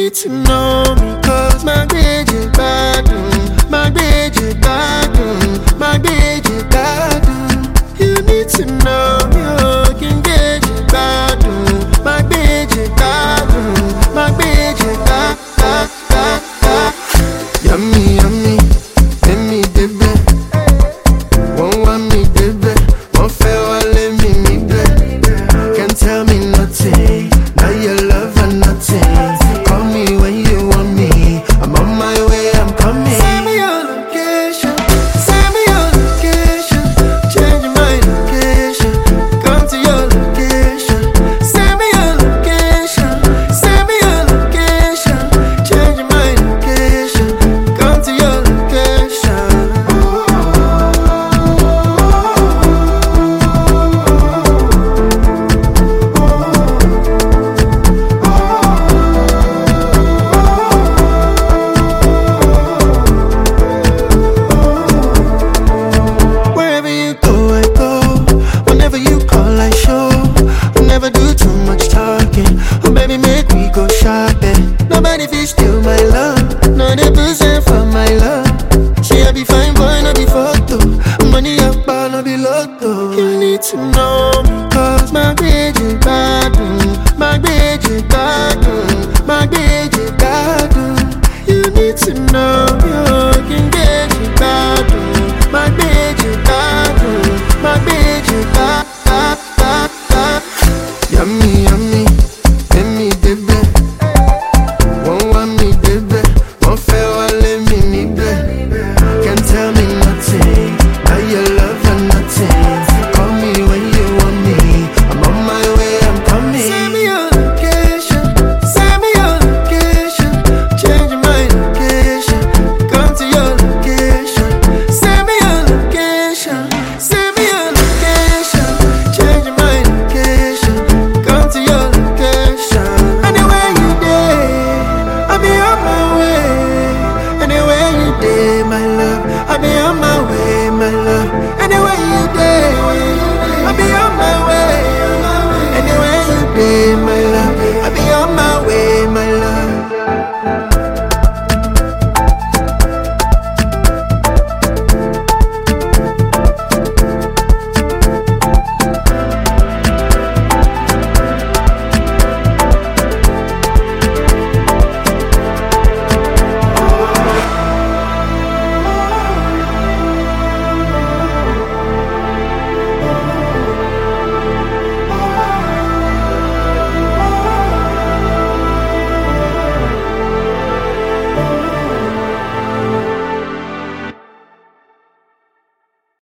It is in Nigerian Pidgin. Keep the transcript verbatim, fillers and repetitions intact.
need to know me, cause my baby bad, my baby bad, my baby bad. You need to know me, oh, can get you bad, my baby bad, my baby bad, bad, bad, bad. Yummy, yummy, let me baby. Won't want me baby, won't fail, let me me baby. Can't tell me nothing, now your love and nothing. Call me when you want me, I'm on my way, I'm coming. Send me your location, send me your location. Changing my location, come to your location. Send me your location, send me your location. Changing my location, come to your location. Wherever you go, I go. Whenever you call, I show. I never do too much talking. Oh, baby, make me go shopping. Nobody fish steal my love. No, they percent for my love. She a be fine boy, no be photo. Money up, but no be lotto. You need to know me, cause my baby bad, my baby bad, my baby bad. You need to know me, oh, can get you bad, my baby bad, my baby bad, bad, bad, bad. Yummy.